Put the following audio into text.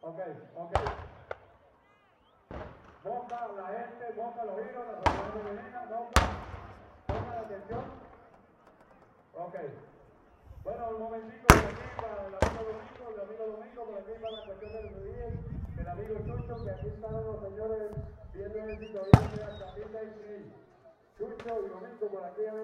Ok. Boca, la gente, boca, los hijos, la sociedad femenina, boca la atención. Ok. Bueno, un momentico por aquí para el amigo Domingo, por aquí para la cuestión de los días, el amigo Chucho, que aquí están los señores viendo el sitio, Chucho y Domingo por aquí.